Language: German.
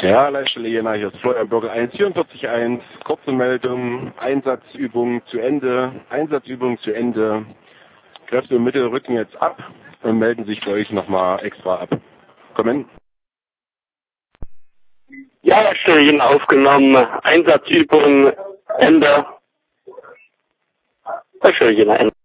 Ja, Leitstelle Jena, hier ist Florian Bürger 144.1, kurze Meldung, Einsatzübung zu Ende, Kräfte im Mittel rücken jetzt ab und melden sich für euch nochmal extra ab. Kommen. Ja, Leitstelle Jena aufgenommen, Einsatzübung, Ende. Leitstelle Jena, Ende.